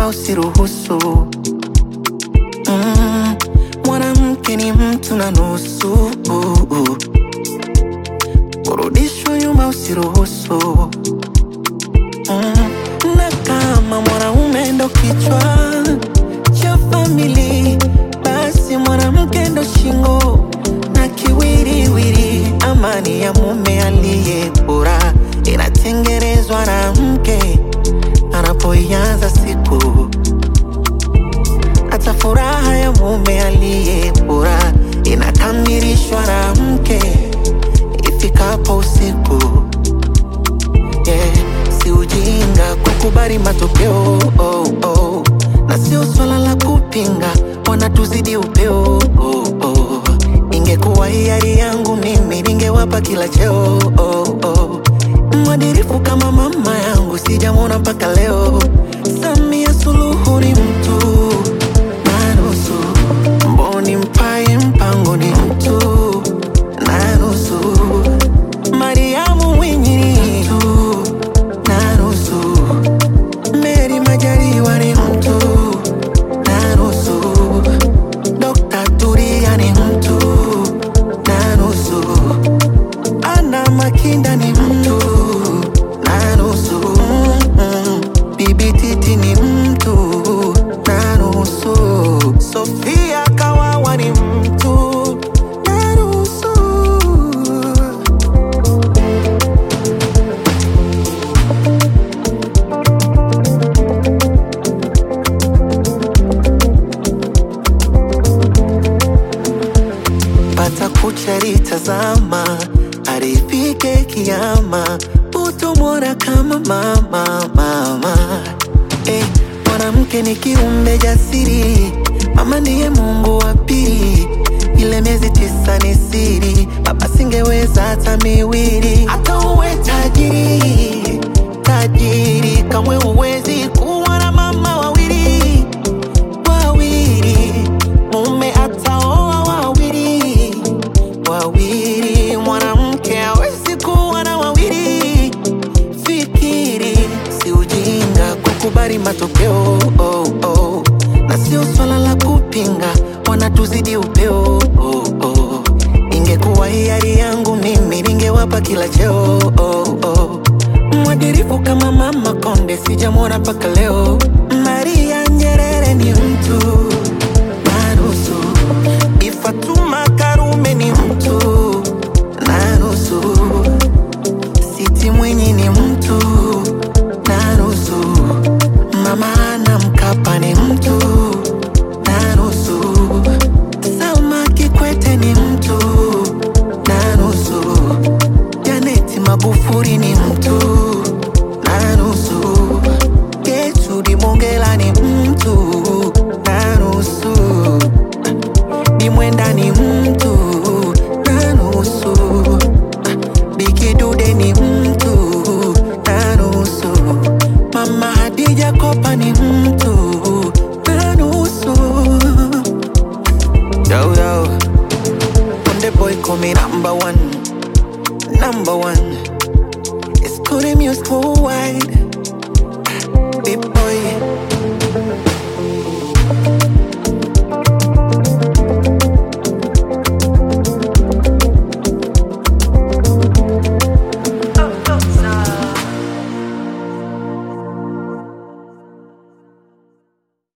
nyuma usiruhusu. Mwanamke ni mtu na nusu. Kurudishwa nyuma usiruhusu. Na kama mwanaume ndo kichwa cha famili, basi mwanamke ndo shingo na kiwiriwiri. Amani ya mume aliye bora inatengenezwa na mke anapoianza siku. Hata furaha ya mume aliye bora inakamilishwa na mke ifikapo usiku. Si ujinga kukubali matokeo, na sio swala la kupinga, wanatuzidi upeo. Ingekuwa hiari yangu mimi ningewapa kila cheo. Mwadilifu kama mama yangu sijamwona mpaka leo. Samia Suluhu ni mtu na nusu. Mboni Mpaye Mpango ni mtu na nusu. Mariamu Mwinyi ni mtu na nusu. Mary Majaliwa ni mtu na nusu. Dr. Turia ni mtu na nusu. Anna Makinda ni mtu na nusu. Bibi Titi ni mtu na nusu. Sofia Kawawa ni mtu na nusu. Pata kucharitazama arifike kiyama, utomwona kama mama. Mwanamke ni kiumbe jasiri, mama ndiye Mungu wa pili. Ile miezi 9 ni siri, baba singeweza hata miwili. Hata uwe tajiri kamwe uwezi kuwa na mama wawili. Mume ataoa wawili, mwanamke hawezi kuwa na wawili. Fikiri, si ujinga kukubali matokeo, na sio swala la kupinga, wanatuzidi upeo. Ingekuwa hiari yangu mimi ningewapa kila cheo. Mwadilifu kama Mama Konde sijamwona mpaka leo. Maria Nyerere ni mtu na nusu. Fatuma Karume ni mtu na nusu. Siti Mwinyi ni mtu na nusu. Mama Ana Mkapa ni mtu na nusu. Salma Kikwete ni mtu na nusu. Janeti Magufuli ni mtu na nusu. Gertrude Mongella ni mtu na nusu. Mwenda ni mtu na nusu. Biki Dude ni mtu na nusu. Mama Hadija Kopa ni mtu na nusu. Yo, Konde Boy call me number one. It's Konde Music worldwide.